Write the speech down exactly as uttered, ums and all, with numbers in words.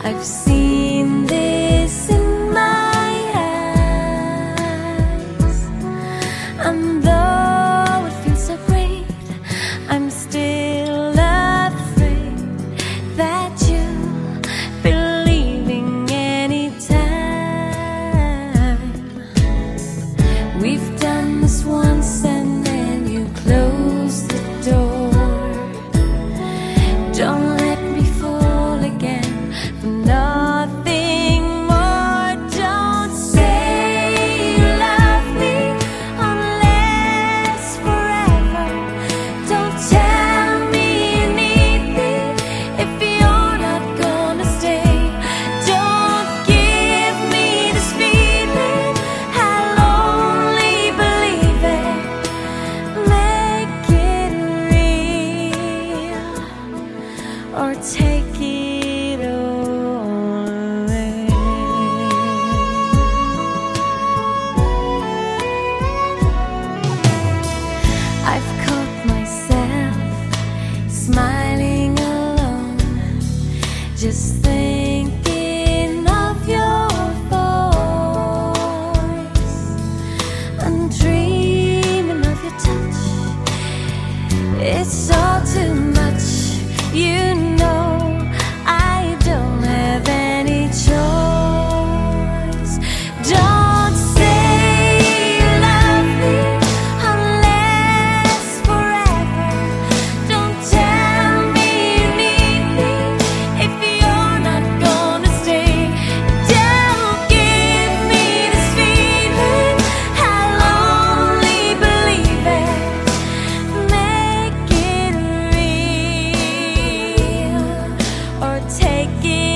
I've seen this in my eyes, and though it feels so great, I'm still afraid that you'll be leaving anytime. We've done this once and then you close the door. Don't let me fall again for nothing more. Don't say you love me unless forever. Don't tell me you need me if you're not gonna stay. Don't give me this feeling, I'll only believe it. Make it real or take it away. I've caught myself smiling alone, just thinking of your voice and dreaming of your touch. It's all too much, you know. I don't have any choice. Don't say you love me unless forever. Don't tell me you need me if you're not gonna stay. Don't give me this feeling, I'll only believe it. Make it real or take it